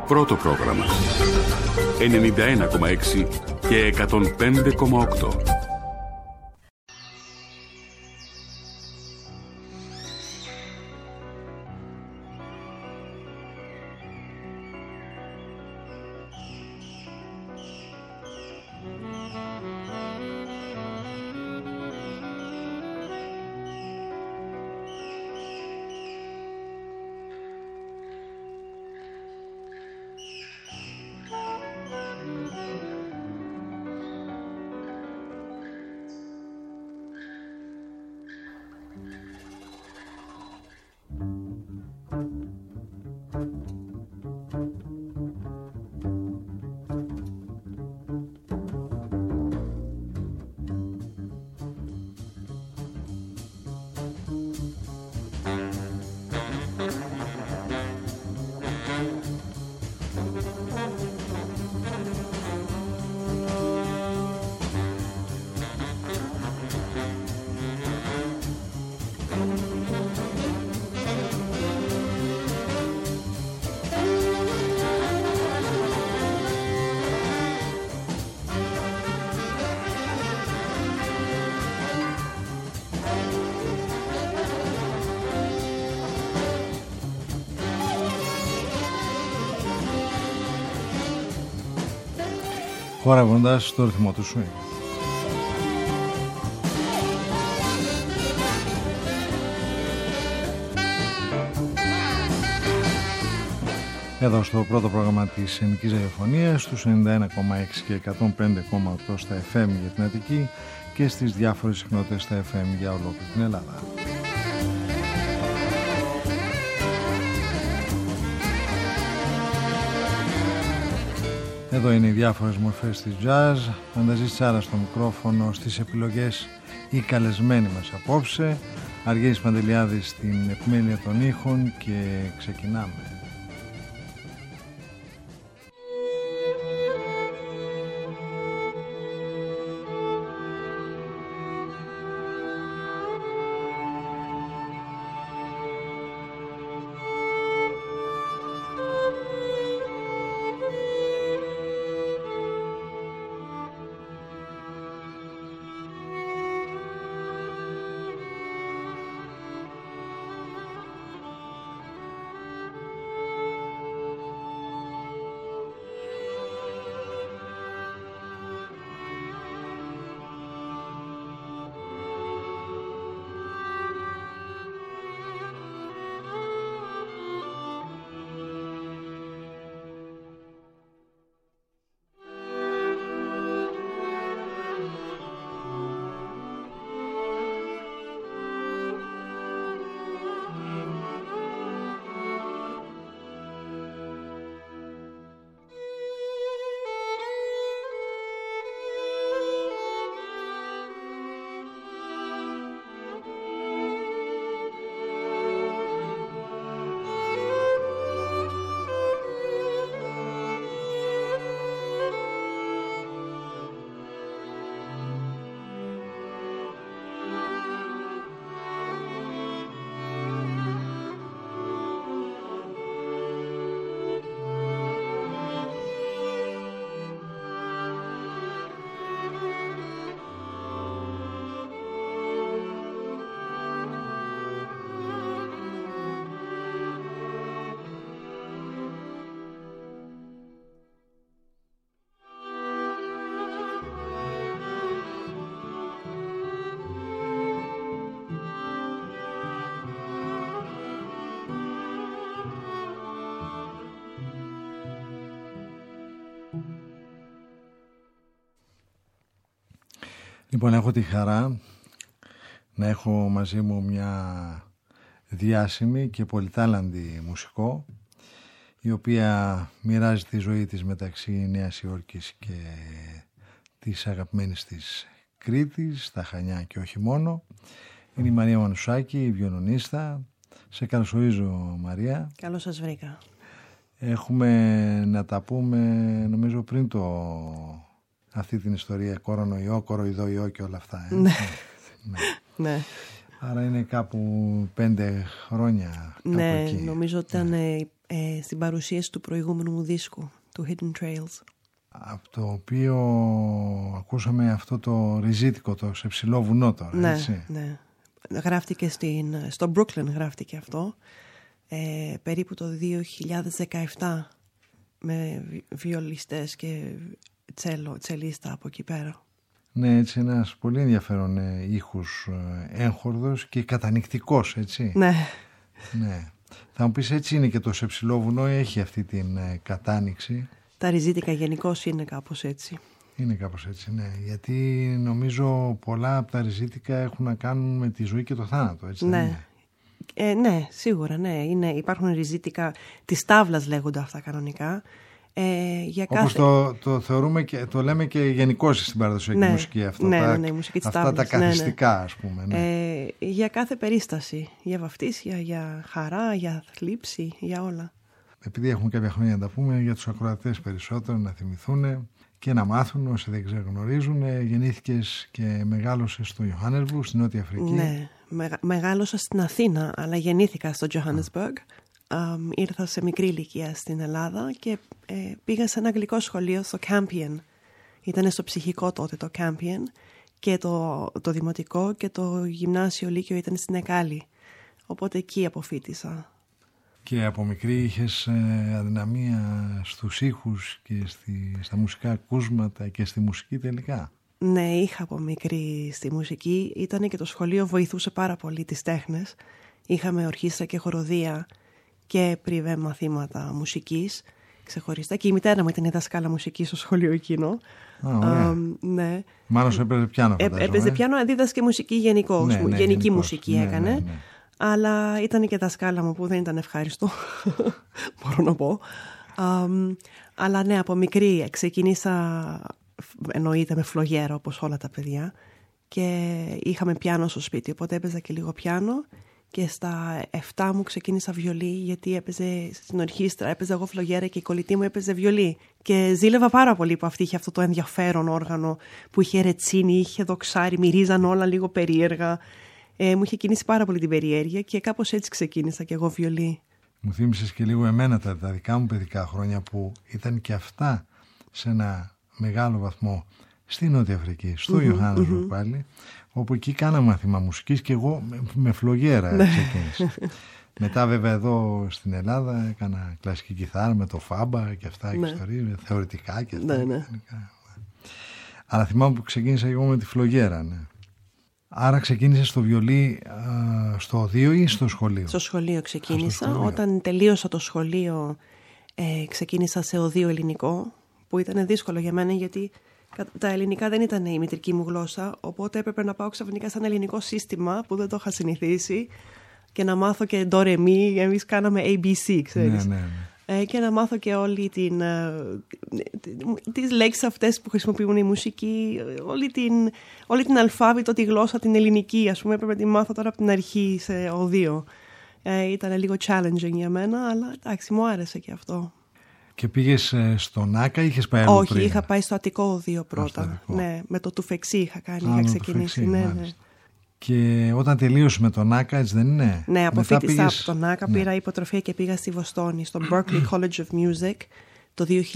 Πρώτο πρόγραμμα 91,6 και 105,8. χορεύοντας στο ρυθμό του swing. Εδώ στο πρώτο πρόγραμμα της Ελληνικής Ραδιοφωνίας, στους 91,6 και 105,8 στα FM για την Αττική και στις διάφορες συχνότητες στα FM για ολόκληρη την Ελλάδα. Εδώ είναι οι διάφορες μορφές της jazz, Ανταζής Τσάρας στο μικρόφωνο, στις επιλογές οι καλεσμένοι μας απόψε, Αργύρης Παντελιάδης στην επιμέλεια των ήχων και ξεκινάμε. Λοιπόν, έχω τη χαρά να έχω μαζί μου μια διάσημη και πολυτάλαντη μουσικό, η οποία μοιράζει τη ζωή της μεταξύ Νέας Υόρκης και της αγαπημένης της Κρήτης, στα Χανιά και όχι μόνο. Είναι η Μαρία Μανουσάκη, η βιολονίστα. Σε καλωσορίζω, Μαρία. Καλώς σας βρήκα. Έχουμε να τα πούμε, νομίζω, πριν αυτή την ιστορία κορονοϊό, κοροϊδοϊό και όλα αυτά. Ναι. Ναι. Άρα είναι κάπου 5 χρόνια. Ναι, εκεί. νομίζω ότι ήταν στην παρουσίαση του προηγούμενου μου δίσκου, του Hidden Trails. Από το οποίο ακούσαμε αυτό το ριζίτικο, το σε ψηλό βουνό τώρα, Ναι, έτσι. ναι. Γράφτηκε στο Brooklyn γράφτηκε αυτό, περίπου το 2017, με βιολιστές και τσελίστα από εκεί πέρα. Ναι, έτσι ένας πολύ ενδιαφέρον ήχους, έγχορδος και κατανυκτικός, έτσι. Ναι. Ναι. Θα μου πεις, έτσι είναι και το σε ψηλό βουνό, έχει αυτή την κατάνοιξη. Τα ριζίτικα γενικώς είναι κάπως έτσι. Είναι κάπως έτσι, ναι. Γιατί νομίζω πολλά από τα ριζίτικα έχουν να κάνουν με τη ζωή και το θάνατο, έτσι. Ναι. Ναι, σίγουρα, ναι. Υπάρχουν ριζίτικα της τάβλας, λέγονται αυτά κανονικά. Όπως το θεωρούμε και το λέμε και γενικώς στην παραδοσιακή μουσική. Αυτό, η μουσική της αυτά τάβλας, τα καθιστικά, ας πούμε. Ναι. Για κάθε περίσταση. Για βαφτίσια, για χαρά, για θλίψη, για όλα. Επειδή έχουμε κάποια χρόνια να τα πούμε, για τους ακροατές περισσότερο να θυμηθούν και να μάθουν όσοι δεν γνωρίζουν. Γεννήθηκες και μεγάλωσες στο Johannesburg, στην Νότια Αφρική. Ναι, μεγάλωσα στην Αθήνα, αλλά γεννήθηκα στο Johannesburg. Ήρθα σε μικρή ηλικία στην Ελλάδα και πήγα σε ένα αγγλικό σχολείο στο Campion. Ήταν στο ψυχικό τότε το Campion, και το δημοτικό και το γυμνάσιο λύκειο ήταν στην Εκάλη. Οπότε εκεί αποφοίτησα. Και από μικρή είχες αδυναμία στους ήχους και στα μουσικά ακούσματα και στη μουσική τελικά. Ναι, είχα από μικρή στη μουσική. Ήτανε και το σχολείο βοηθούσε πάρα πολύ τις τέχνες. Είχαμε ορχήστρα και χοροδία και πριβέ μαθήματα μουσικής ξεχωριστά. Και η μητέρα μου ήταν η δασκάλα μουσικής στο σχολείο εκείνο. Ναι. Μάλλον έπαιζε πιάνο, φαντάζομαι. Έπαιζε πιάνο, δίδασκε μουσική γενικώς. Γενική μουσική έκανε. Ναι. Αλλά ήταν και δασκάλα μου που δεν ήταν ευχάριστο, μπορώ να πω. Αλλά ναι, από μικρή ξεκίνησα, εννοείται με φλογέρα όπως όλα τα παιδιά, και είχαμε πιάνο στο σπίτι, οπότε έπαιζα και λίγο πιάνο. Και στα 7 μου ξεκίνησα βιολί, γιατί έπαιζε στην ορχήστρα, έπαιζα εγώ φλογέρα και η κολλητή μου έπαιζε βιολί. Και ζήλευα πάρα πολύ που αυτή είχε αυτό το ενδιαφέρον όργανο, που είχε ρετσίνι, είχε δοξάρι, μυρίζαν όλα λίγο περίεργα. Μου είχε κινήσει πάρα πολύ την περιέργεια και κάπως έτσι ξεκίνησα και εγώ βιολί. Μου θύμισες και λίγο εμένα τα δικά μου παιδικά χρόνια, που ήταν και αυτά σε ένα μεγάλο βαθμό στη Νότια Αφρική, στο Johannesburg πάλι, όπου εκεί κάναμε μάθημα μουσικής και εγώ με φλογέρα ξεκίνησα. Μετά βέβαια εδώ στην Ελλάδα έκανα κλασική κιθάρα με το φάμπα και αυτά, και ιστορίες, θεωρητικά και αυτά. Ναι. Αλλά θυμάμαι που ξεκίνησα εγώ με τη φλογέρα, ναι. Άρα ξεκίνησες στο βιολί στο οδείο ή στο σχολείο? Στο σχολείο ξεκίνησα. Όταν τελείωσα το σχολείο ξεκίνησα σε οδείο ελληνικό, που ήταν δύσκολο για μένα, γιατί τα ελληνικά δεν ήταν η μητρική μου γλώσσα, οπότε έπρεπε να πάω ξαφνικά σε ένα ελληνικό σύστημα που δεν το είχα συνηθίσει και να μάθω και ντο μι, εμείς κάναμε ABC, ξέρεις. Ναι. Και να μάθω και όλη τις λέξεις αυτές που χρησιμοποιούν η μουσική, όλη την αλφάβητο, τη γλώσσα την ελληνική, ας πούμε, έπρεπε να τη μάθω τώρα από την αρχή σε οδείο. Ήταν λίγο challenging για μένα, αλλά εντάξει, μου άρεσε και αυτό. Και πήγες στον Άκα ή είχες πάει αλλού πριν? Όχι, είχα πάει στο Αττικό οδείο πρώτα. Ναι, με το Τουφεξί είχα ξεκινήσει. Ναι. Και όταν τελείωσε με τον Άκα, έτσι δεν είναι? Ναι, αποφύτησα από τον Άκα, πήρα υποτροφία και πήγα στη Βοστόνη, στο Berklee College of Music το 2000.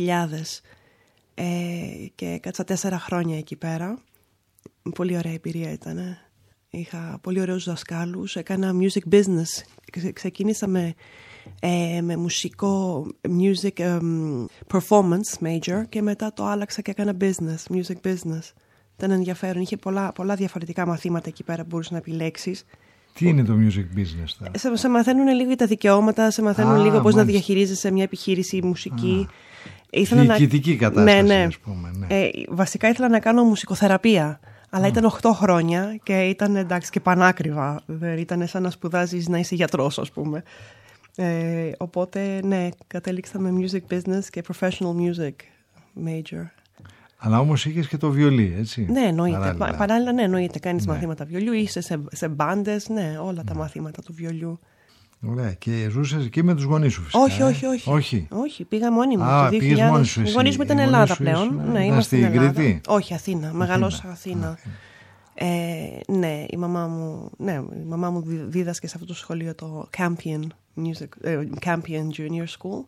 Και κάτσα 4 χρόνια εκεί πέρα. Πολύ ωραία εμπειρία ήταν. Είχα πολύ ωραίους δασκάλους, έκανα music business. Ξεκίνησα με μουσικό music performance major και μετά το άλλαξα και έκανα music business. Ήταν ενδιαφέρον, είχε πολλά διαφορετικά μαθήματα εκεί πέρα που μπορούσες να επιλέξεις. Τι είναι το music business τώρα? Σε μαθαίνουν λίγο για τα δικαιώματα, σε μαθαίνουν λίγο πώς να διαχειρίζεσαι μια επιχείρηση μουσική. Διοικητική κατάσταση, ναι. ας πούμε. Ναι. Βασικά ήθελα να κάνω μουσικοθεραπεία, αλλά ήταν 8 χρόνια και ήταν εντάξει και πανάκριβα. Ήταν σαν να σπουδάζεις να είσαι γιατρός, ας πούμε. Οπότε, ναι, κατέληξα με music business και professional music major. Αλλά όμως είχες και το βιολί, έτσι? Ναι, εννοείται. Παράλληλα, ναι, εννοείται. Κάνεις μαθήματα βιολιού, είσαι σε μπάντες, ναι, όλα τα μαθήματα του βιολιού. Ωραία. Και ζούσες εκεί με τους γονείς σου, φυσικά? Όχι, πήγα μόνη μου. Πήγες μόνη σου εσύ? Οι γονείς μου ήταν Ελλάδα πλέον. Ναι, είμαστε στην Κρήτη? Όχι, Αθήνα. Μεγαλώσα Αθήνα. Ναι, η μαμά μου δίδασκε σε αυτό το σχολείο, το Campion Junior School.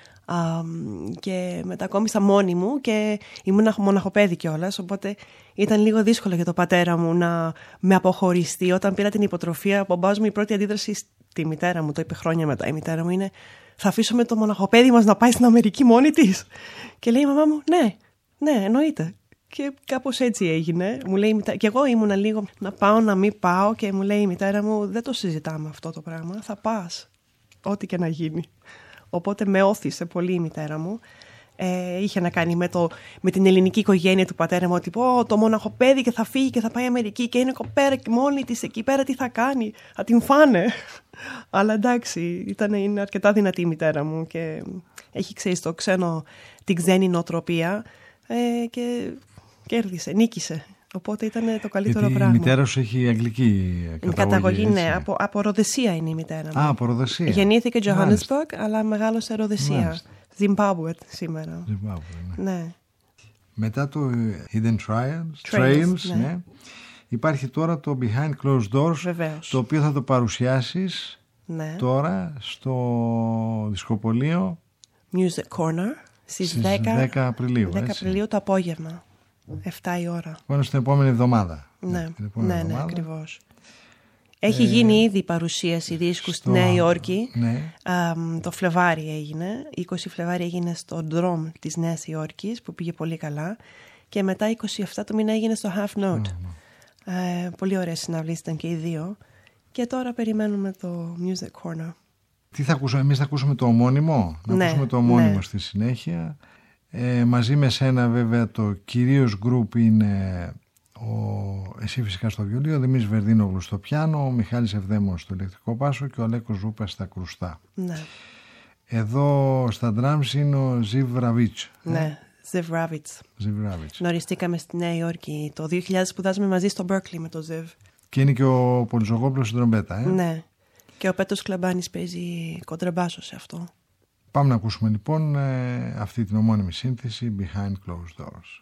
Και μετακόμισα μόνη μου και ήμουν μοναχοπέδι κιόλας, οπότε ήταν λίγο δύσκολο για τον πατέρα μου να με αποχωριστεί. Όταν πήρα την υποτροφία, ο μπαμπάς μου, η πρώτη αντίδραση στη μητέρα μου, το είπε χρόνια μετά η μητέρα μου, είναι «Θα αφήσουμε το μοναχοπέδι μας να πάει στην Αμερική μόνη της?» Και λέει η μαμά μου «Ναι, εννοείται». Και κάπως έτσι έγινε. Μου λέει, και εγώ ήμουνα λίγο να πάω, να μην πάω, και μου λέει η μητέρα μου «Δεν το συζητάμε αυτό το πράγμα, θα πας, ό,τι και να γίνει». Οπότε με όθησε πολύ η μητέρα μου. Είχε να κάνει με την ελληνική οικογένεια του πατέρα μου, ότι το μοναχοπέδι και θα φύγει και θα πάει Αμερική και είναι κοπέρα και μόνη της εκεί πέρα, τι θα κάνει, θα την φάνε. Αλλά εντάξει, είναι αρκετά δυνατή η μητέρα μου και έχει, ξέρεις, την ξένη νοοτροπία και κέρδισε, νίκησε. Οπότε ήταν το καλύτερο πράγμα. Η μητέρα σου έχει αγγλική καταγωγή. Ναι, από Ροδεσία είναι η μητέρα μου. Από Ροδεσία. Γεννήθηκε Johannesburg, αλλά μεγάλωσε Ροδεσία. Zimbabwe σήμερα. Ναι. Μετά το Hidden Trails, ναι. Υπάρχει τώρα το Behind Closed Doors, βεβαίως, το οποίο θα το παρουσιάσεις τώρα στο δισκοπωλείο Music Corner στις 10 Απριλίου. 10 Απριλίου το απόγευμα, 7 η ώρα. Πάνω στην επόμενη εβδομάδα. Ναι, ακριβώς. Έχει γίνει ήδη παρουσίαση δίσκου στη Νέα Υόρκη. Ναι. Το Φλεβάρι έγινε. 20 Φλεβάρι έγινε στο Drum της Νέας Υόρκης, που πήγε πολύ καλά. Και μετά 27 του μήνα έγινε στο Half Note. Πολύ ωραίες συναυλίες ήταν και οι δύο. Και τώρα περιμένουμε το Music Corner. Τι θα ακούσουμε, εμείς θα ακούσουμε το ομώνυμο. Να ακούσουμε το ομώνυμο στη συνέχεια. Μαζί με σένα βέβαια το κυρίως γκρουπ είναι εσύ φυσικά στο βιολί, ο Δημήτρης Βερδίνογλου στο πιάνο, ο Μιχάλης Ευδαίμος στο ηλεκτρικό μπάσο και ο Αλέκος Ρούπας στα κρουστά. Ναι. Εδώ στα drums είναι ο Ζιβ Ραβίτς. Ναι, Ζιβ Ραβίτς. Γνωριστήκαμε στη Νέα Υόρκη το 2000, σπουδάζαμε μαζί στο Berkeley με τον Ζιβ. Και είναι και ο Πολυζωγόπουλος στην τρομπέτα. Ναι. Και ο Πέτος Κλαμπάνης παίζει κοντραμπάσο σε αυτό. Πάμε να ακούσουμε λοιπόν αυτή την ομώνυμη σύνθεση Behind Closed Doors.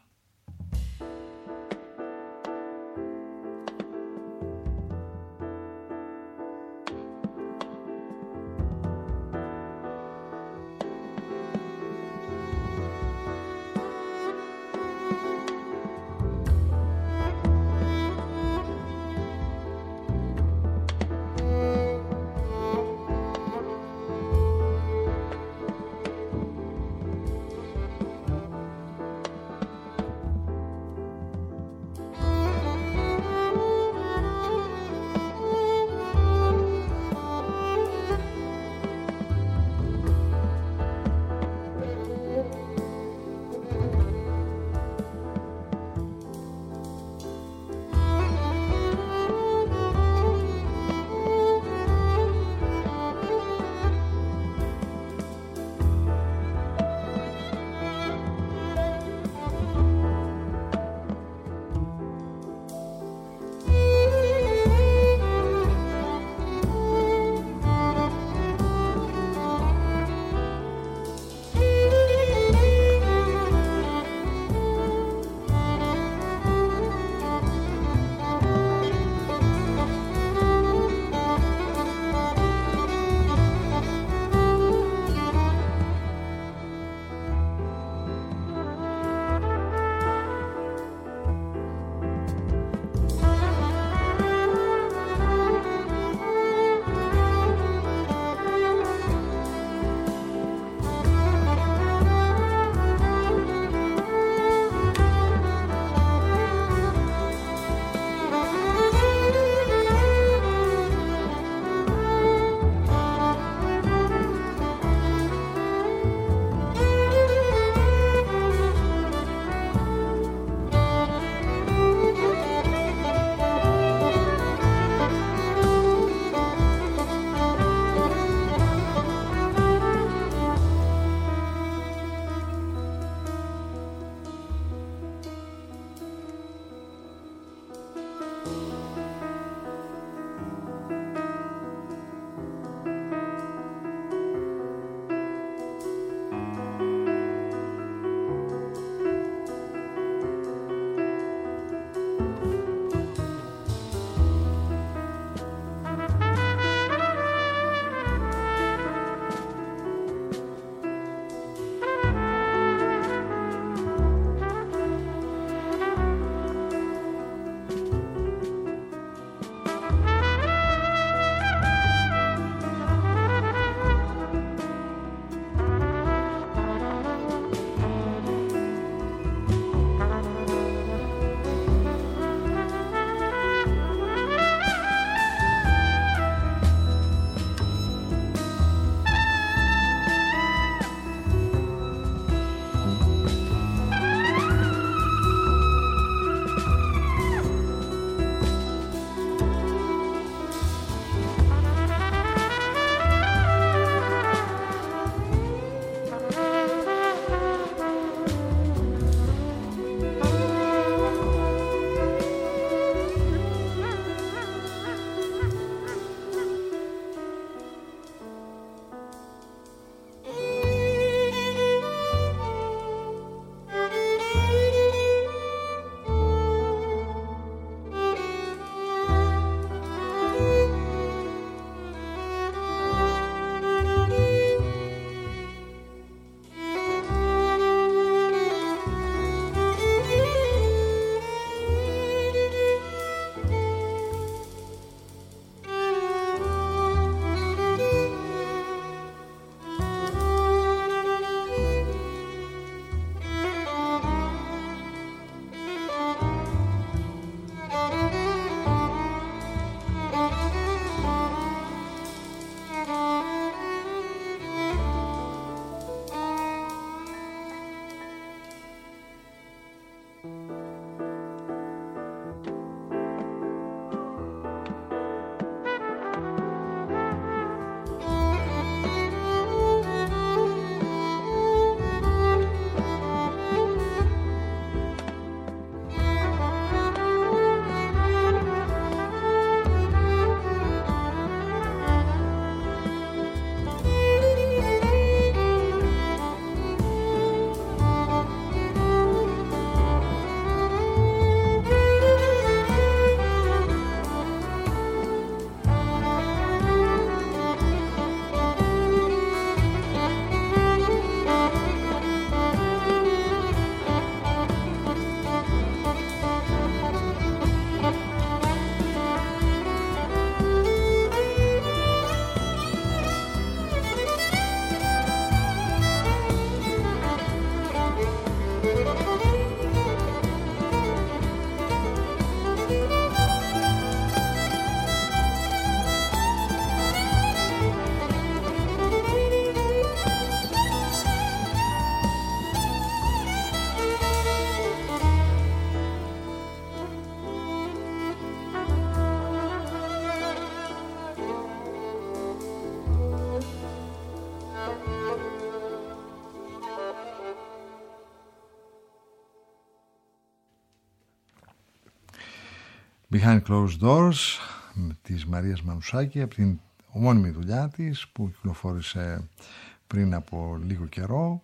Behind Closed Doors της Μαρίας Μανουσάκη, από την ομώνυμη δουλειά της που κυκλοφόρησε πριν από λίγο καιρό.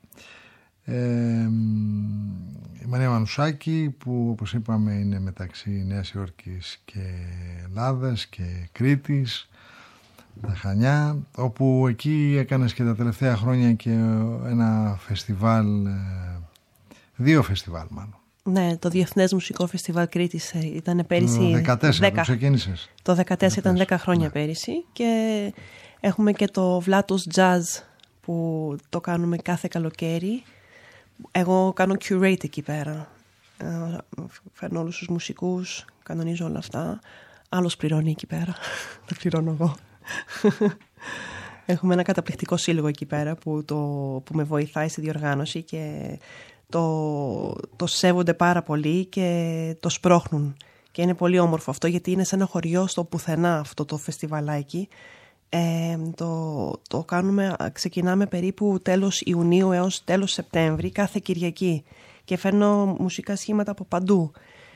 Η Μαρία Μανουσάκη, που όπως είπαμε είναι μεταξύ Νέας Υόρκης και Ελλάδας και Κρήτης, τα Χανιά, όπου εκεί έκανες και τα τελευταία χρόνια και ένα φεστιβάλ, 2 φεστιβάλ μάλλον. Ναι, το Διεθνές Μουσικό Φεστιβάλ Κρήτης ήταν πέρυσι. Το 2014 το ξεκίνησες. Το 2014 ήταν 10 χρόνια πέρυσι, και έχουμε και το Βλάτος Jazz που το κάνουμε κάθε καλοκαίρι. Εγώ κάνω curate εκεί πέρα. Φέρνω όλους τους μουσικούς, κανονίζω όλα αυτά. Άλλος πληρώνει εκεί πέρα. Το πληρώνω εγώ. Έχουμε ένα καταπληκτικό σύλλογο εκεί πέρα που με βοηθάει στη διοργάνωση και το σέβονται πάρα πολύ και το σπρώχνουν. Και είναι πολύ όμορφο αυτό, γιατί είναι σε ένα χωριό στο πουθενά αυτό το φεστιβαλάκι. Το κάνουμε, ξεκινάμε περίπου τέλος Ιουνίου έως τέλος Σεπτέμβρη κάθε Κυριακή, και φέρνω μουσικά σχήματα από παντού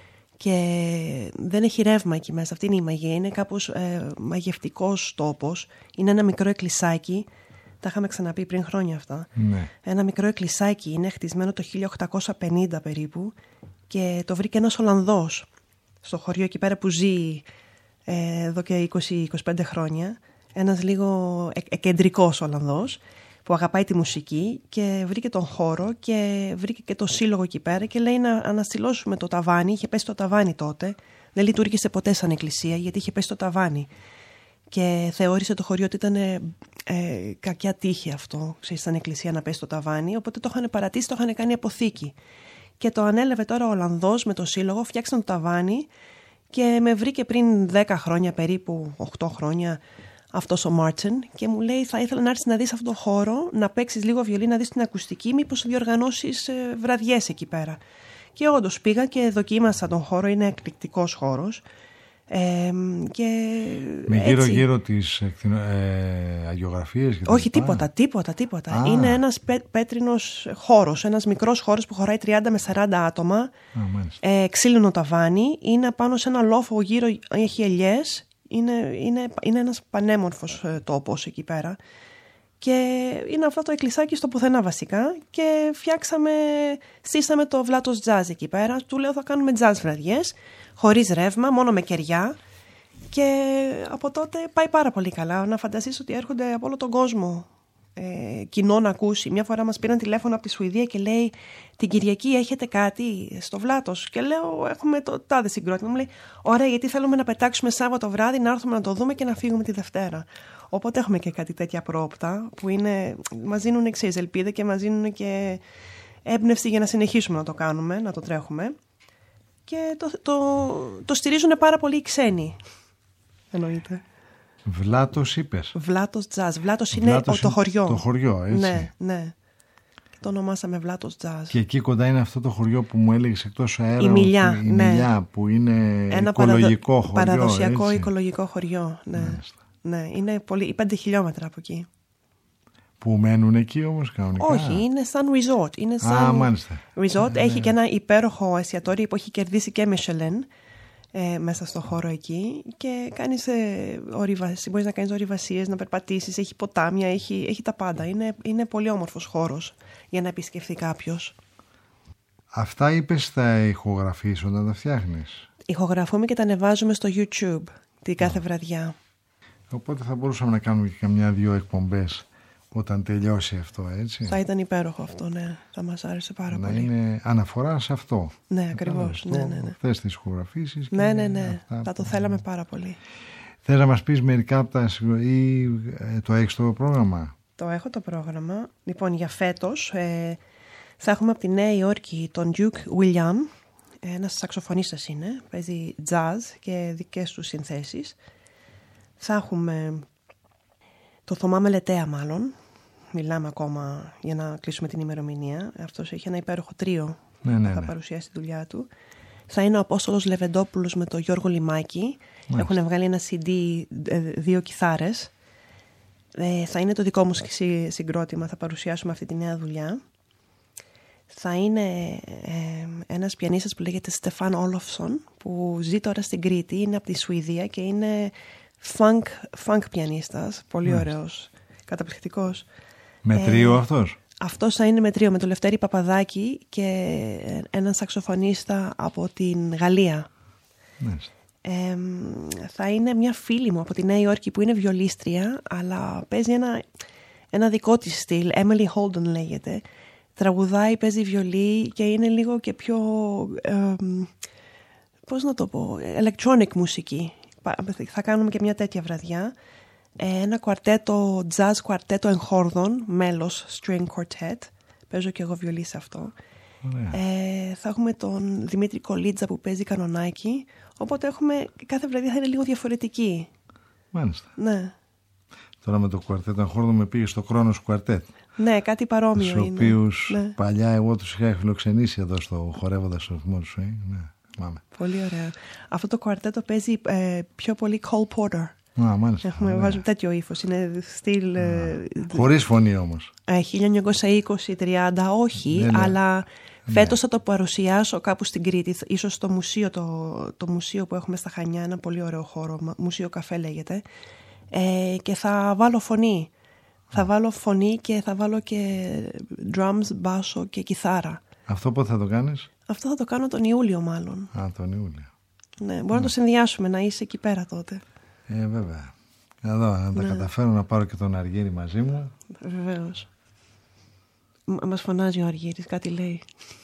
και δεν έχει ρεύμα εκεί μέσα. Αυτή είναι η μαγεία, είναι κάπως μαγευτικός τόπος. Είναι ένα μικρό εκκλησάκι, τα είχαμε ξαναπεί πριν χρόνια αυτά. Ναι. Ένα μικρό εκκλησάκι, είναι χτισμένο το 1850 περίπου, και το βρήκε ένας Ολλανδός στο χωριό εκεί πέρα που ζει εδώ και 20-25 χρόνια. Ένας λίγο κεντρικός Ολλανδός που αγαπάει τη μουσική, και βρήκε τον χώρο και βρήκε και το σύλλογο εκεί πέρα και λέει να αναστηλώσουμε το ταβάνι. Είχε πέσει το ταβάνι τότε, δεν λειτουργήσε ποτέ σαν εκκλησία γιατί είχε πέσει το ταβάνι, και θεώρησε το χωριό ότι ήταν κακιά τύχη αυτό, ξέρεις, σαν εκκλησία να πέσει το ταβάνι, οπότε το είχαν παρατήσει, το είχαν κάνει αποθήκη, και το ανέλαβε τώρα ο Ολλανδός με το σύλλογο, φτιάξαν το ταβάνι, και με βρήκε πριν 10 χρόνια περίπου, 8 χρόνια, αυτός ο Μάρτσεν, και μου λέει θα ήθελα να έρθεις να δεις αυτό το χώρο, να παίξεις λίγο βιολί, να δεις την ακουστική, μήπως διοργανώσεις βραδιές εκεί πέρα. Και όντως πήγα και δοκίμασα τον χώρο, είναι εκπληκτικός χώρος. Και με γύρω-γύρω τις αγιογραφίες. Όχι, τίποτα. Είναι ένας πέτρινος χώρος, ένας μικρός χώρος που χωράει 30 με 40 άτομα. Ξύλινο ταβάνι, είναι πάνω σε ένα λόφο, γύρω έχει ελιές. Είναι ένας πανέμορφος τόπος εκεί πέρα, και είναι αυτό το εκκλησάκι στο πουθενά βασικά, και στήσαμε το Βλάτος Jazz εκεί πέρα. Του λέω θα κάνουμε jazz βραδιές, χωρίς ρεύμα, μόνο με κεριά, και από τότε πάει πάρα πολύ καλά. Να φανταστείς ότι έρχονται από όλο τον κόσμο κοινό να ακούσει. Μια φορά μας πήραν τηλέφωνο από τη Σουηδία και λέει την Κυριακή έχετε κάτι στο Βλάτος, και λέω έχουμε το τάδε συγκρότημα. Μου λέει ωραία, γιατί θέλουμε να πετάξουμε Σάββατο βράδυ, να έρθουμε να το δούμε και να φύγουμε τη Δευτέρα. Οπότε έχουμε και κάτι τέτοια προόπτα που μας δίνουν εξής ελπίδα και μας δίνουν και έμπνευση για να συνεχίσουμε να το κάνουμε, να το τρέχουμε, και το στηρίζουν πάρα πολύ οι ξένοι, εννοείται. Βλάτος είπες. Βλάτος Jazz. Βλάτος είναι το χωριό. Το χωριό, έτσι. Ναι. Το ονομάσαμε Βλάτος Jazz. Και εκεί κοντά είναι αυτό το χωριό που μου έλεγες εκτός αέρα. Η Μιλιά, Μιλιά, που είναι ένα οικολογικό χωριό. Παραδοσιακό έτσι. οικολογικό χωριό. Ναι, είναι 5 χιλιόμετρα από εκεί. Που μένουν εκεί όμως κανονικά. Όχι, είναι σαν resort. Είναι σαν μάλιστα. resort. Έχει και ένα υπέροχο εστιατόριο που έχει κερδίσει και Michelin μέσα στο χώρο εκεί, και μπορείς να κάνεις ορειβασίες, να περπατήσεις, έχει ποτάμια, έχει τα πάντα. Είναι πολύ όμορφος χώρος για να επισκεφθεί κάποιος. Αυτά είπες θα ηχογραφείς όταν τα φτιάχνεις? Ηχογραφούμε και τα ανεβάζουμε στο YouTube την κάθε βραδιά. Οπότε θα μπορούσαμε να κάνουμε και καμιά-δυο εκπομπές όταν τελειώσει αυτό, έτσι. Θα ήταν υπέροχο αυτό, ναι. Θα μας άρεσε πάρα πολύ. Να είναι αναφορά σε αυτό. Ναι, ακριβώς. Ναι. Αυτές τις ηχογραφήσεις. Ναι. Θα το θέλαμε πάρα πολύ. Θες να μας πεις μερικά από τα ή το έχεις το πρόγραμμα? Το έχω το πρόγραμμα. Λοιπόν, για φέτος θα έχουμε από τη Νέα Υόρκη τον Duke William. Ένας σαξοφωνίστας είναι. Παίζει jazz και δικές του συνθέσεις. Θα έχουμε το Θωμά Μελετέα μάλλον. Μιλάμε ακόμα για να κλείσουμε την ημερομηνία. Αυτός έχει ένα υπέροχο τρίο που θα παρουσιάσει τη δουλειά του. Θα είναι ο Απόστολος Λεβεντόπουλος με τον Γιώργο Λιμάκη. Έχουν βγάλει ένα CD, 2 κιθάρες. Θα είναι το δικό μου συγκρότημα, θα παρουσιάσουμε αυτή τη νέα δουλειά. θα είναι ένας πιανίστας που λέγεται Στεφάν Όλοφσον, που ζει τώρα στην Κρήτη, είναι από τη Σουηδία και είναι funk πιανίστας, πολύ ωραίος, καταπληκτικός. Με τρίο αυτός? Αυτός θα είναι με τρίο, με τον Λευτέρη Παπαδάκη και έναν σαξοφωνίστα από την Γαλλία. Θα είναι μια φίλη μου από τη Νέα Υόρκη που είναι βιολίστρια, αλλά παίζει ένα δικό της στυλ, Emily Holden λέγεται. Τραγουδάει, παίζει βιολί και είναι λίγο και πιο, πώς να το πω, electronic μουσική. Θα κάνουμε και μια τέτοια βραδιά. Ένα κουαρτέτο, jazz κουαρτέτο εγχόρδων, μέλος string quartet. Παίζω και εγώ βιολί σε αυτό. Θα έχουμε τον Δημήτρη Κολίτζα που παίζει κανονάκι. Οπότε κάθε βραδιά θα είναι λίγο διαφορετική. Μάλιστα. Ναι. Τώρα με το κουαρτέτο εγχόρδων με πήγε στο Κρόνος κουαρτέτ. Ναι, κάτι παρόμοιο είναι. Τους οποίους παλιά εγώ τους είχα φιλοξενήσει εδώ στο Χορεύοντας στο ρυθμό του Swing. Ναι, πολύ ωραία. Αυτό το κουαρτέτο παίζει πιο πολύ Cole Porter. Μάλιστα. Βάζουμε τέτοιο ύφος. Είναι στυλ. Χωρίς φωνή όμως. 1920-30, όχι, αλλά φέτος θα το παρουσιάσω κάπου στην Κρήτη. Ίσως στο μουσείο, το μουσείο που έχουμε στα Χανιά, ένα πολύ ωραίο χώρο. Μουσείο Καφέ λέγεται. Και θα βάλω φωνή. Θα βάλω φωνή και θα βάλω και drums, μπάσο και κιθάρα. Αυτό πότε θα το κάνεις? Αυτό θα το κάνω τον Ιούλιο μάλλον. Τον Ιούλιο. Ναι, μπορούμε να το συνδυάσουμε, να είσαι εκεί πέρα τότε. Βέβαια. Εδώ, να τα καταφέρω να πάρω και τον Αργύρη μαζί μου. Βεβαίως. Μας φωνάζει ο Αργύρης, κάτι λέει.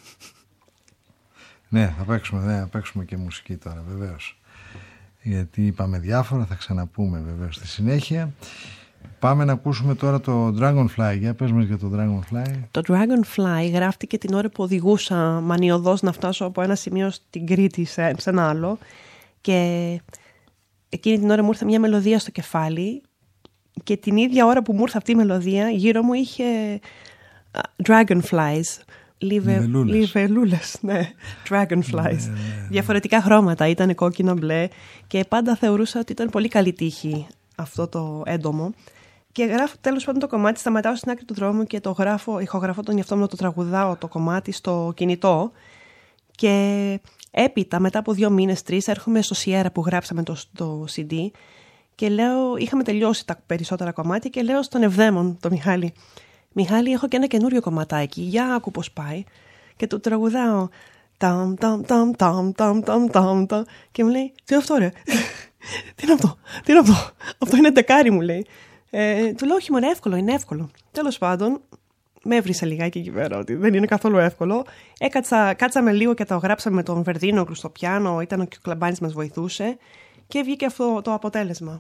Ναι, θα παίξουμε και μουσική τώρα, βεβαίως. Γιατί είπαμε διάφορα, θα ξαναπούμε βεβαίως στη συνέχεια. Πάμε να ακούσουμε τώρα το Dragonfly. Για πες μας για το Dragonfly. Το Dragonfly γράφτηκε την ώρα που οδηγούσα μανιωδώς να φτάσω από ένα σημείο στην Κρήτη σε ένα άλλο. Και εκείνη την ώρα μου ήρθε μια μελωδία στο κεφάλι. Και την ίδια ώρα που μου ήρθε αυτή η μελωδία, γύρω μου είχε Dragonflies. Λιβελούλες, ναι. Dragonflies. Διαφορετικά χρώματα, ήταν κόκκινο, μπλε. Και πάντα θεωρούσα ότι ήταν πολύ καλή τύχη αυτό το έντομο. Και γράφω τέλος πάντων το κομμάτι, σταματάω στην άκρη του δρόμου και το γράφω, ηχογραφώ τον εαυτό μου, το τραγουδάω το κομμάτι στο κινητό. Και έπειτα, μετά από 2 μήνες, 3, έρχομαι στο Sierra που γράψαμε το CD και λέω, είχαμε τελειώσει τα περισσότερα κομμάτια και λέω στον Ευδαίμον, τον Μιχάλη, Μιχάλη, έχω και ένα καινούριο κομματάκι, για άκου πως πάει. Και του τραγουδάω ταμ ταμ ταμ ταμ ταμ ταμ ταμ ταμ και μου λέει, τι είναι αυτό ρε, τι είναι αυτό, αυτό είναι δεκάρι μου λέει. Του λέω, όχι μωρέ, είναι εύκολο. Τέλος πάντων, με έβρισε λιγάκι εκεί πέρα ότι δεν είναι καθόλου εύκολο. Κάτσαμε λίγο και το γράψαμε με τον Βερδίνογλου στο πιάνο, ήταν και ο Κλαμπάνης μας βοηθούσε και βγήκε αυτό το αποτέλεσμα.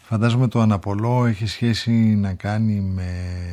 Φαντάζομαι το Αναπολώ έχει σχέση να κάνει με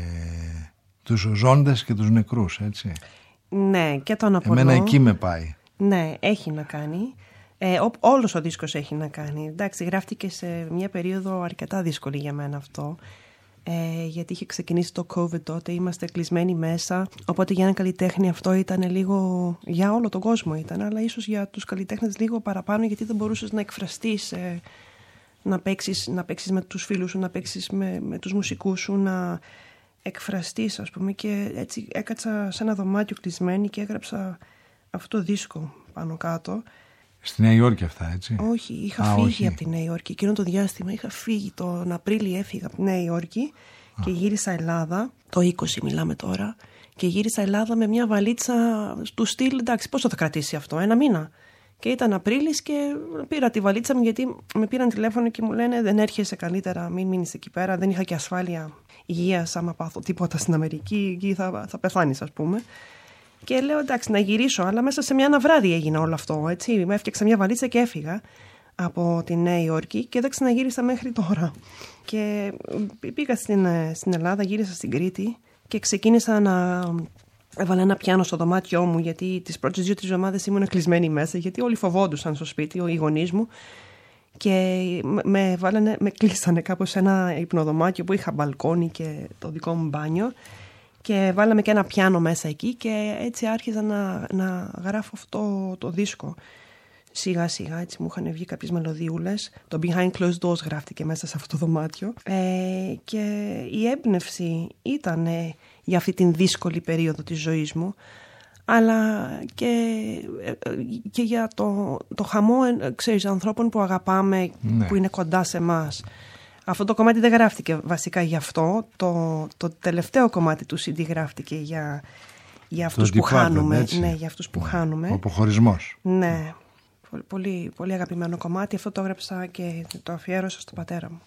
τους ζώντες και τους νεκρούς, έτσι. Ναι, και το Αναπολώ. Εμένα εκεί με πάει. Ναι, έχει να κάνει. Όλος ο δίσκος έχει να κάνει. Εντάξει, γράφτηκε σε μια περίοδο αρκετά δύσκολη για μένα αυτό. Γιατί είχε ξεκινήσει το COVID τότε, είμαστε κλεισμένοι μέσα. Οπότε για έναν καλλιτέχνη αυτό ήταν λίγο. Για όλο τον κόσμο ήταν, αλλά ίσως για τους καλλιτέχνες λίγο παραπάνω, γιατί δεν μπορούσες να εκφραστείς, να παίξεις με τους φίλους σου, να παίξεις με τους μουσικούς σου, να εκφραστείς, ας πούμε. Και έτσι έκατσα σε ένα δωμάτιο κλεισμένη και έγραψα αυτό το δίσκο πάνω κάτω. Στη Νέα Υόρκη αυτά, έτσι. Όχι, είχα φύγει από τη Νέα Υόρκη. Εκείνο το διάστημα είχα φύγει. Τον Απρίλιο έφυγα από τη Νέα Υόρκη και γύρισα Ελλάδα. Το 20 μιλάμε τώρα. Και γύρισα Ελλάδα με μια βαλίτσα του στυλ. Εντάξει, πόσο θα κρατήσει αυτό, 1 μήνα. Και ήταν Απρίλης και πήρα τη βαλίτσα μου, γιατί με πήραν τηλέφωνο και μου λένε δεν έρχεσαι καλύτερα, μην μείνεις εκεί πέρα. Δεν είχα και ασφάλεια υγείας, άμα πάθω τίποτα στην Αμερική, εκεί θα πεθάνεις, ας πούμε. Και λέω εντάξει να γυρίσω, αλλά μέσα σε ένα βράδυ έγινε όλο αυτό, έτσι. Με έφτιαξα μια βαλίτσα και έφυγα από τη Νέα Υόρκη και δεν ξαναγύρισα μέχρι τώρα. Και πήγα στην Ελλάδα, γύρισα στην Κρήτη και ξεκίνησα να... Έβαλα ένα πιάνο στο δωμάτιό μου, γιατί τις πρώτες 2-3 εβδομάδες ήμουν κλεισμένη μέσα, γιατί όλοι φοβόντουσαν στο σπίτι, οι γονείς μου. Και με κλείσανε κάπου σε ένα υπνοδωμάτιο που είχα μπαλκόνι και το δικό μου μπάνιο. Και βάλαμε και ένα πιάνο μέσα εκεί και έτσι άρχιζα να γράφω αυτό το δίσκο. Σιγά σιγά έτσι μου είχαν βγει κάποιες μελωδιούλες. Το Behind Closed Doors γράφτηκε μέσα σε αυτό το δωμάτιο. Και η έμπνευση ήταν για αυτή την δύσκολη περίοδο της ζωής μου, αλλά και για το χαμό, ξέρεις, ανθρώπων που αγαπάμε, ναι, που είναι κοντά σε εμάς. Αυτό το κομμάτι δεν γράφτηκε βασικά γι' αυτό. Το τελευταίο κομμάτι του CD γράφτηκε για αυτούς που χάνουμε. Έτσι. Ναι, για αυτούς που χάνουμε. Ο αποχωρισμός. Ναι, πολύ, πολύ αγαπημένο κομμάτι. Αυτό το έγραψα και το αφιέρωσα στον πατέρα μου.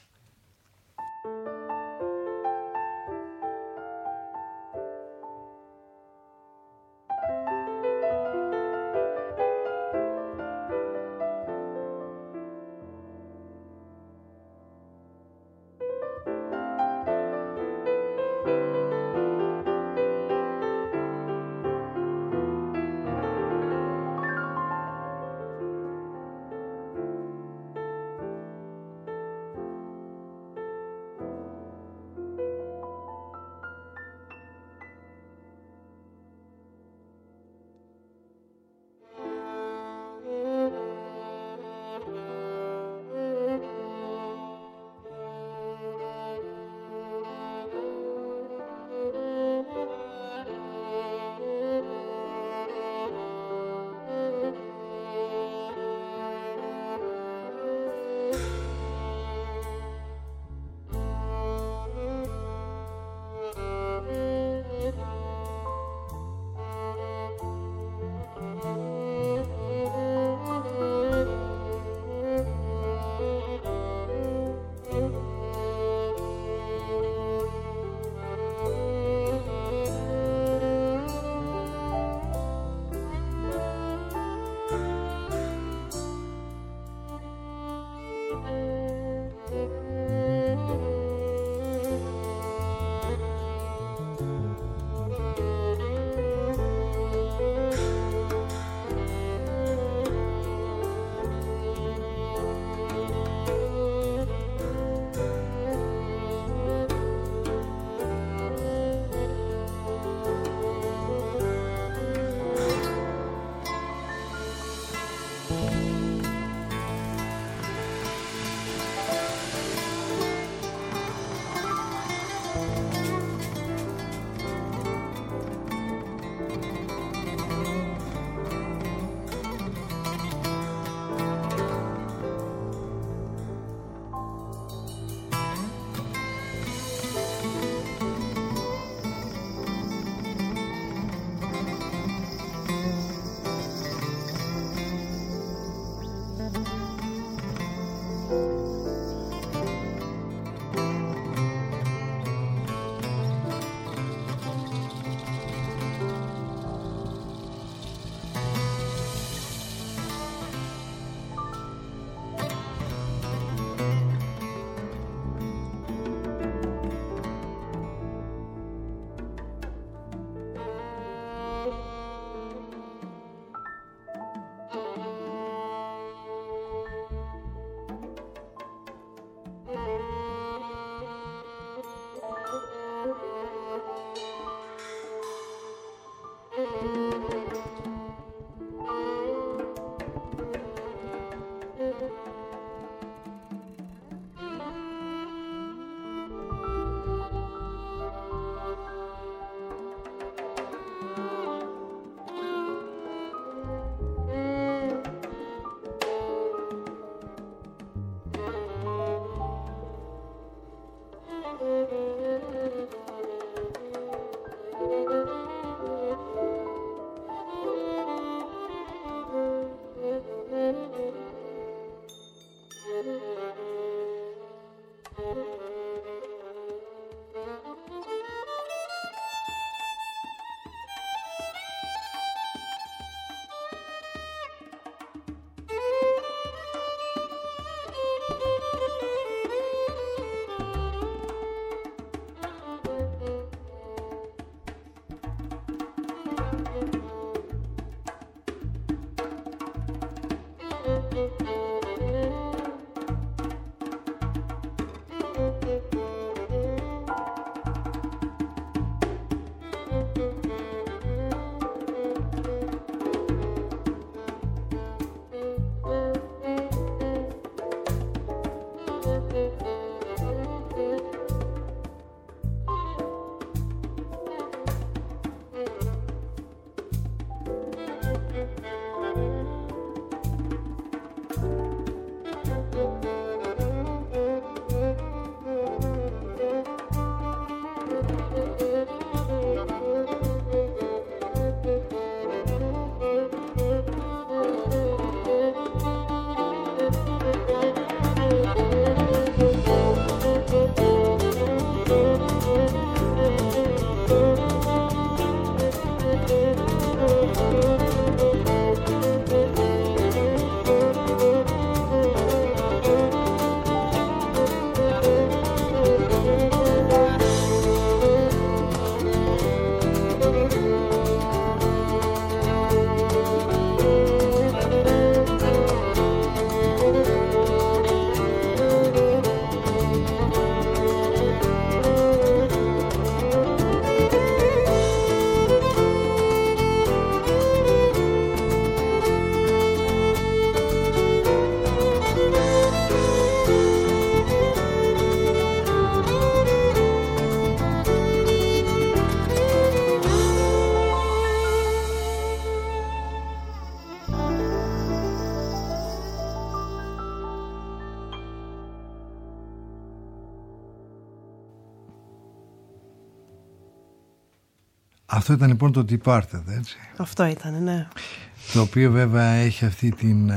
Αυτό ήταν λοιπόν το Departed, έτσι. Αυτό ήταν, ναι. Το οποίο βέβαια έχει αυτή την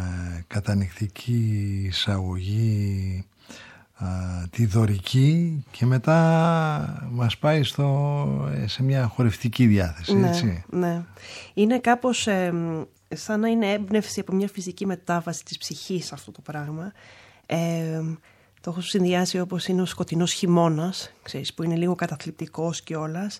κατανυκτική εισαγωγή, τη δωρική, και μετά μας πάει σε μια χορευτική διάθεση, έτσι. Ναι. Είναι κάπως σαν να είναι έμπνευση από μια φυσική μετάβαση της ψυχής αυτό το πράγμα. Το έχω συνδυάσει όπως είναι ο σκοτεινός χειμώνας, ξέρεις, που είναι λίγο καταθλιπτικός κιόλας.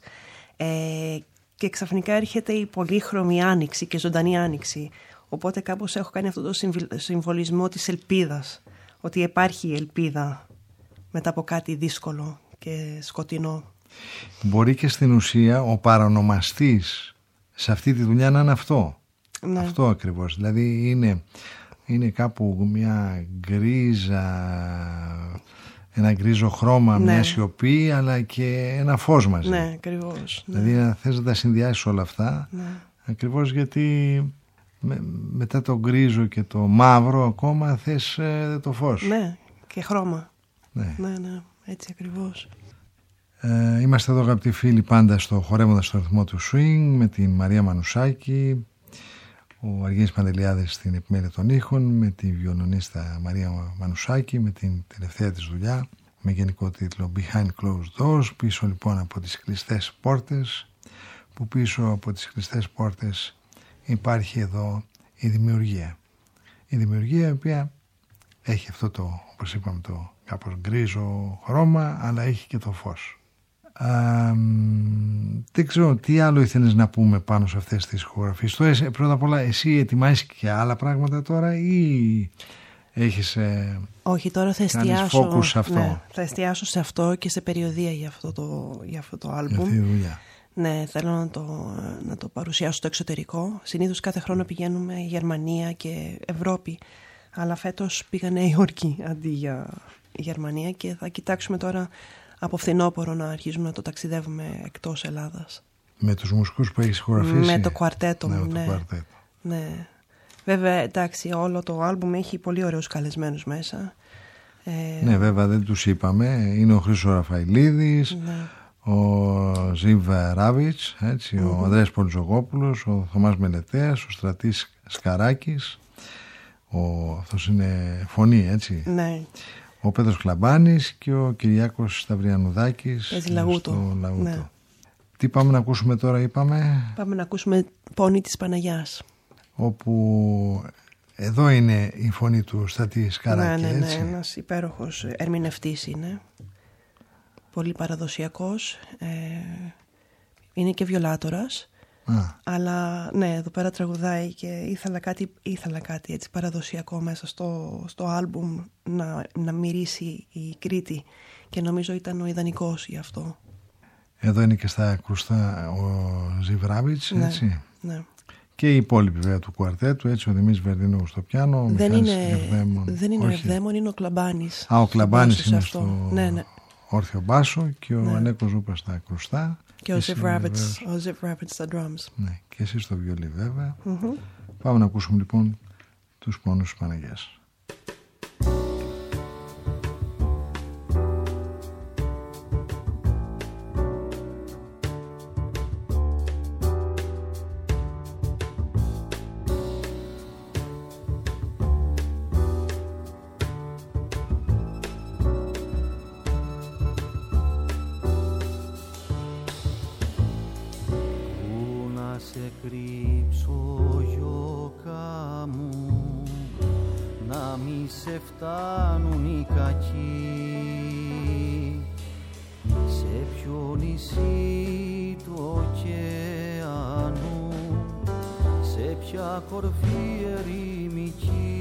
Και ξαφνικά έρχεται η πολύχρωμη άνοιξη και ζωντανή άνοιξη. Οπότε κάπως έχω κάνει αυτό το συμβολισμό της ελπίδας. Ότι υπάρχει η ελπίδα μετά από κάτι δύσκολο και σκοτεινό. Μπορεί και στην ουσία ο παρονομαστής σε αυτή τη δουλειά να είναι αυτό. Ναι. Αυτό ακριβώς. Δηλαδή είναι κάπου μια γκρίζα, ένα γκρίζο χρώμα, ναι, μια σιωπή, αλλά και ένα φως μαζί. Ναι, ακριβώς. Δηλαδή να θες να τα συνδυάσεις όλα αυτά, ναι, ακριβώς γιατί μετά το γκρίζο και το μαύρο ακόμα θες το φως. Ναι, και χρώμα. Ναι, έτσι ακριβώς. Είμαστε εδώ, αγαπητοί φίλοι, πάντα στο Χορεύοντας στο ρυθμό του Swing, με την Μαρία Μανουσάκη, ο Αργύρης Παντελιάδης στην επιμέλεια των ήχων, με τη βιολονίστα Μαρία Μανουσάκη, με την τελευταία της δουλειά, με γενικό τίτλο Behind Closed Doors, πίσω λοιπόν από τις κλειστές πόρτες, που πίσω από τις κλειστές πόρτες υπάρχει εδώ η δημιουργία. Η δημιουργία η οποία έχει αυτό το, όπως είπαμε, το κάπως γκρίζο χρώμα, αλλά έχει και το φως. Δεν ξέρω τι άλλο ήθελες να πούμε πάνω σε αυτές τις ηχογραφίες. Πρώτα απ' όλα, εσύ ετοιμάζεις και άλλα πράγματα τώρα ή έχεις... Όχι, τώρα θα εστιάσω σε αυτό. Ναι, θα εστιάσω σε αυτό και σε περιοδεία για αυτό το άλμπουμ. Για αυτή τη δουλειά. Ναι, θέλω να το παρουσιάσω στο εξωτερικό. Συνήθως κάθε χρόνο πηγαίνουμε Γερμανία και Ευρώπη, αλλά φέτος πήγα Νέα Υόρκη αντί για Γερμανία, και θα κοιτάξουμε τώρα από φθινόπωρο να αρχίζουμε να το ταξιδεύουμε εκτός Ελλάδας. Με τους μουσικούς που έχεις ηχογραφήσει? Με το κουαρτέτο μου, ναι. Βέβαια, εντάξει, όλο το άλμπουμ έχει πολύ ωραίους καλεσμένους μέσα. Ναι, βέβαια, δεν τους είπαμε. Είναι ο Χρήστος Ραφαηλίδης, ναι, ο Ζιβ Ράβιτς, ο Ανδρέας Πολυζογόπουλος, ο Θωμάς Μελετέας, ο Στρατής Σκαράκης, αυτός είναι φωνή, έτσι. Ναι. Ο Πέτρος Κλαμπάνης και ο Κυριάκος Σταυριανουδάκης στο Λαγούτο. Ναι. Τι πάμε να ακούσουμε τώρα, είπαμε? Πάμε να ακούσουμε Πόνη της Παναγιάς. Όπου εδώ είναι η φωνή του Στρατή Σκαράκη, έτσι. Ναι, ένας υπέροχος ερμηνευτής είναι. Πολύ παραδοσιακός. Είναι και βιολάτορας. Αλλά ναι, εδώ πέρα τραγουδάει και ήθελα κάτι έτσι παραδοσιακό μέσα στο άλμπουμ να μυρίσει η Κρήτη, και νομίζω ήταν ο ιδανικός γι' αυτό. Εδώ είναι και στα ακουστά ο Ζιβράβιτς, έτσι. Ναι. και οι υπόλοιποι βέβαια του κουαρτέτου, έτσι ο Δημήτρης Βερδίνογλου στο πιάνο, δεν είναι ο Ευδαίμων, είναι ο Κλαμπάνης. Ο Κλαμπάνης είναι στο ναι. όρθιο μπάσο και ο Ανέκος Ζούπας στα ακρουστά. Και ο Zip Rabbits στα drums. Ναι, και εσύ στο βιολί βέβαια. Πάμε να ακούσουμε λοιπόν τους πόνους της Παναγιάς. Φτάνουν οι κακοί σε ποιο νησί του ωκεανού, σε ποια κορφή ερημική.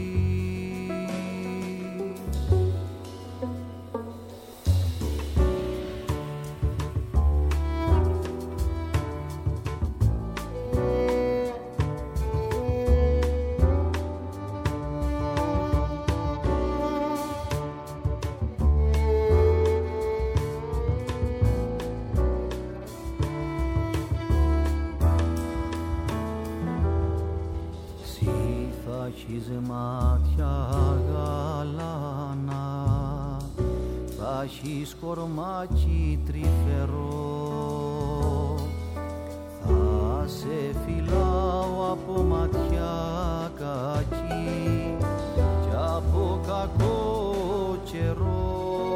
Μάτια γαλάνα, θα έχεις κορμάκι τρυφερό, θα σε φυλάω από ματιά κακή κι από κακό καιρό.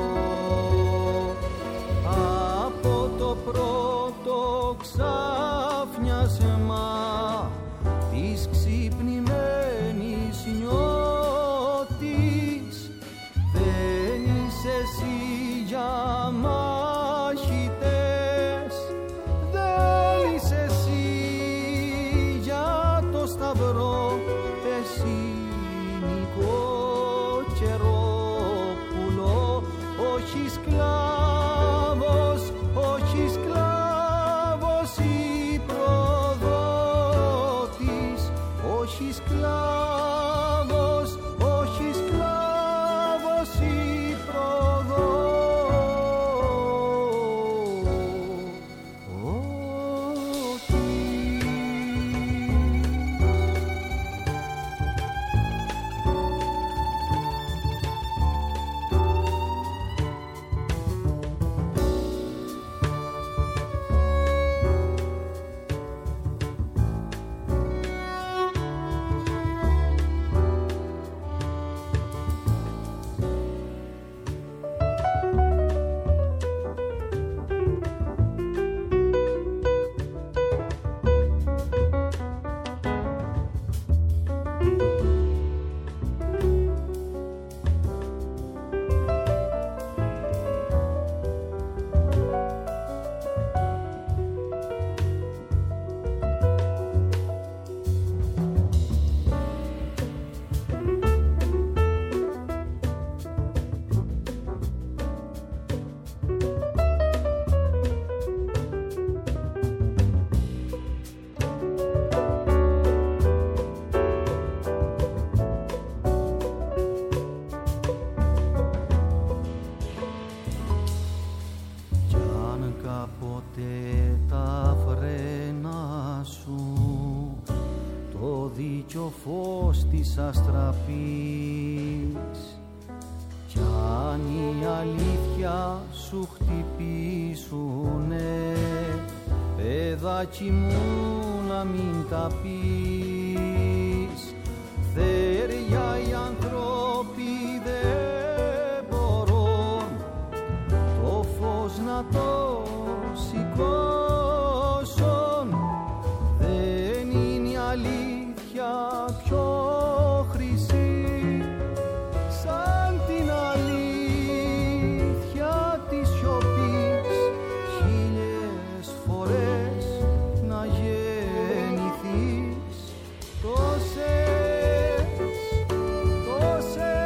Από το πρώτο ξάφνιασμα της ξυπνημένης νιώτης, δεν είσαι εσύ για μάχητες, δεν είσαι εσύ για το σταυρό, εσύ νοικοκαιρόπουλο, όχι σκλάβος, όχι σκλάβος ή προδότης, όχι σκλάβος, όχι σκλάβος ή αστραπής, κι αν η αλήθεια σου χτυπήσουνε, παιδάκι μου να μην τα πεις, θέρια οι ανθρώποι δεν μπορούν το φως να το σηκώσουν, δεν είναι η αλήθεια πιο Τόσες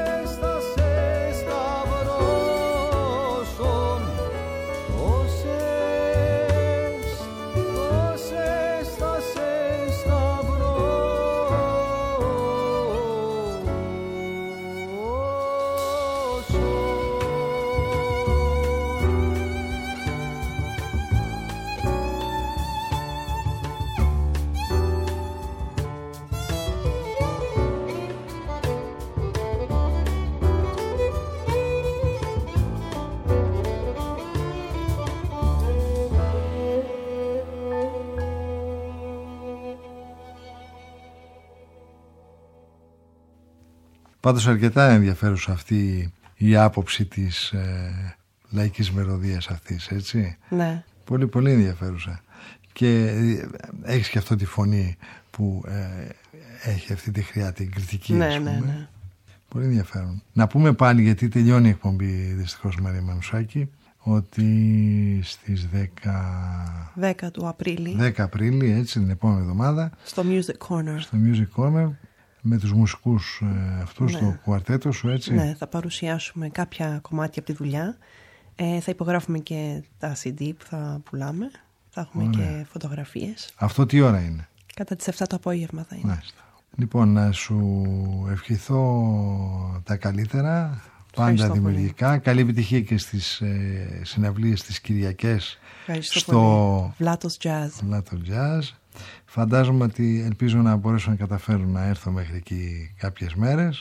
Πάντως αρκετά ενδιαφέρουσα αυτή η άποψη της λαϊκής μελωδίας αυτής, έτσι. Ναι. Πολύ πολύ ενδιαφέρουσα. Και έχεις και αυτό τη φωνή που έχει αυτή τη χρειά, την κριτική, ναι, ας πούμε. ναι. Πολύ ενδιαφέρον. Να πούμε πάλι, γιατί τελειώνει η εκπομπή δυστυχώς, Μαρία Μανουσάκη, ότι στις 10 του Απρίλη, 10 Απρίλη, έτσι, την επόμενη εβδομάδα, στο Music Corner. Στο Music Corner, με τους μουσικούς αυτούς, ναι. το κουαρτέτο σου, έτσι. Ναι, θα παρουσιάσουμε κάποια κομμάτια από τη δουλειά. Θα υπογράφουμε και τα CD που θα πουλάμε. Θα έχουμε και φωτογραφίες. Αυτό τι ώρα είναι? Κατά τις 7 το απόγευμα θα είναι. Μάλιστα. Λοιπόν, να σου ευχηθώ τα καλύτερα, πάντα δημιουργικά. Πολύ. Καλή επιτυχία και στις συναυλίες τις Κυριακές. Ευχαριστώ στο πολύ. Βλάτος Jazz. Φαντάζομαι ότι ελπίζω να μπορέσω να καταφέρω να έρθω μέχρι εκεί κάποιες μέρες.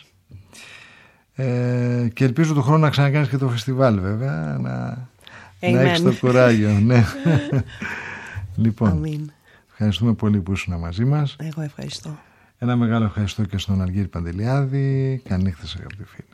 Και ελπίζω του χρόνου να ξανακάνεις και το φεστιβάλ, βέβαια, να έχεις το κουράγιο. Ναι. Λοιπόν, ευχαριστούμε πολύ που ήσουν μαζί μας. Εγώ ευχαριστώ. Ένα μεγάλο ευχαριστώ και στον Αργύρη Παντελιάδη. Καλή νύχτα, αγαπητοί φίλοι.